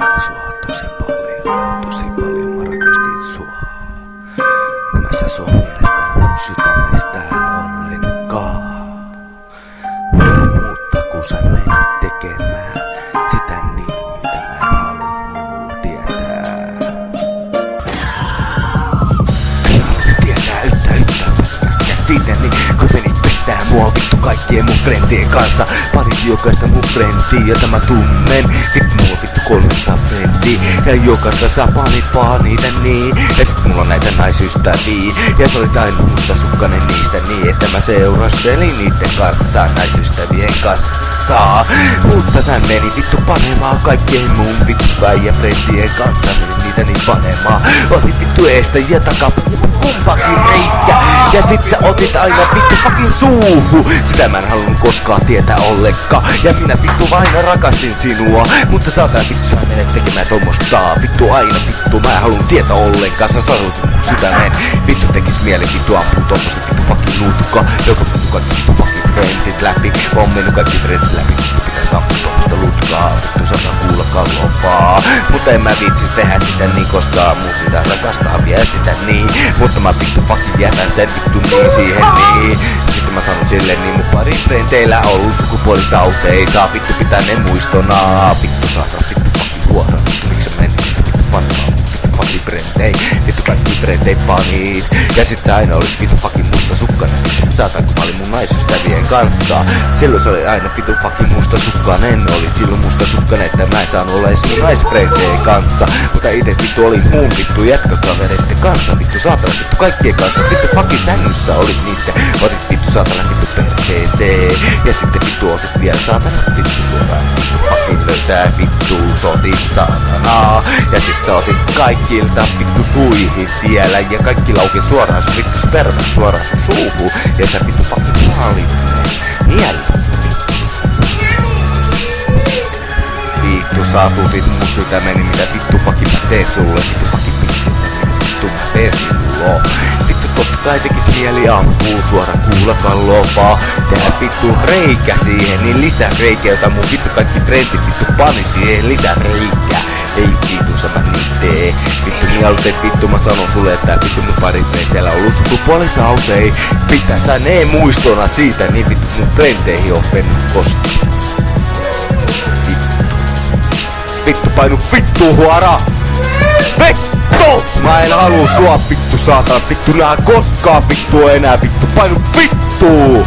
Tosi paljon mä rakastin sua. Mä sä sun mielestä mun sydämestä ollenkaan. Mutta kun sä menit tekemään sitä niin, mitä mä en halua tietää. En halua tietää yhtä. Siitä niin, kun menit pettää mua vittu kaikkien mun frendien kanssa. Parit jokaista mun frendiä, jota mä tunnen. Vittu mulla vittu 300 frendiä. Ja jokaista sä panit vaan niitä niin. Ja sit mulla on näitä naisystäviä. Ja sä olit aina mustasukkainen niistä niin, että mä seurastelin niitten kanssa, naisystävien kanssa. Mutta sä meni vittu panemaan kaikkien mun vittu ja frendien kanssa. Meni niitä niin panemaan. Otit vittu eestä ja takaa kumpakin reikä. Ja sit sä otit aina vittu fucking suuhu. Sitä mä en halunnut koskaan tietää ollenkaan. Ja minä vittu vain rakastin sinua. Mutta saatan vittu sä menet tekemään tommosta. Vittu aina vittu mä en halunnut tietää ollenkaan. Sä sanoit mun sydämeen. Vittu tekis mieli vittu ampuu tommosta vittu fucking nutka. Joka vittu kaikki vittu fucking friendit läpi. On mennyt kaikki friendit läpi. Vittu pitäis ampua tommosta lutkaa. Vittu saatan kuulla kallopaa. Mutta en mä viitsis tehdä sitä niin, koska mun sitä rakastaa vielä sitä niin. Mutta mä vittu fucking jätän sen vittu niin siihen niin. Sitten mä sanon silleen niin, mun pari frendeillä ollut sukupuolitauteita. Vittu pitää ne muistona. Vittu saatan vittu fucking huora. Vittu miksi sä menit vittu pannaan. Vittu fucking frendei. Vittu kaikki frendei panit. Ja sit sä aina olit vittu fucking mustasukkainen. Vittu saatan kun mä olin mun naisystävien kanssa. Silloin se oli aina vittu fucking mustasukkainen. Olit silloin mustasukkainen, että mä en saanut olla edes mun naisfrendejen kanssa. Mutta ite vittu olin mun vittu jätkäkavereitten kanssa. Vittu saatana vittu kaikkien kanssa. Vittu fucking sängyssä olit niitten. Otit vittu saatana vittu perseeseen. Ja sitten vittu otit vielä saatana vittu suoraan. Vittu fucking löysää vittu sotit saatana. Ja sit sä otit kaikilta vittu suihin vielä. Ja kaikki lauke suoraan sun vittu spermat suoraan sun suuhun. Ja sä vittu fucking maalit mieli. Vittu saaputit mun sydämeni, mitä vittu fucking mä teen sulle. Vittu fucking vittu mä teen sulle. Vittu totta kai tekis mieli ampuu suoraan kuulakallopaa. Tehdä vittu reikä siihen, niin lisää reikä, jota mun vittu kaikki trendit vittu pani siihen lisää reikä. Ei vittu sä mä niin tee. Vittu mielte vittu mä sanon sulle, että vittu mun pari frendeillä ollut sukupuolitautei. Pitää sä ne muistona siitä, niin vittu mun frendeihin on mennyt koskaan. Vittu painu vittu huora! Vittu! Mä en haluu sua vittu saatana, vittu nää koskaan vittu enää vittu painu vittu!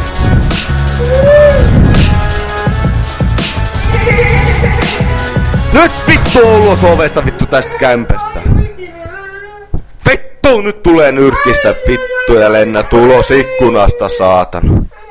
Nyt vittu ulos ovesta vittu tästä kämpästä! Vittu nyt tulee nyrkistä vittu ja lennät ulos ikkunasta saatana!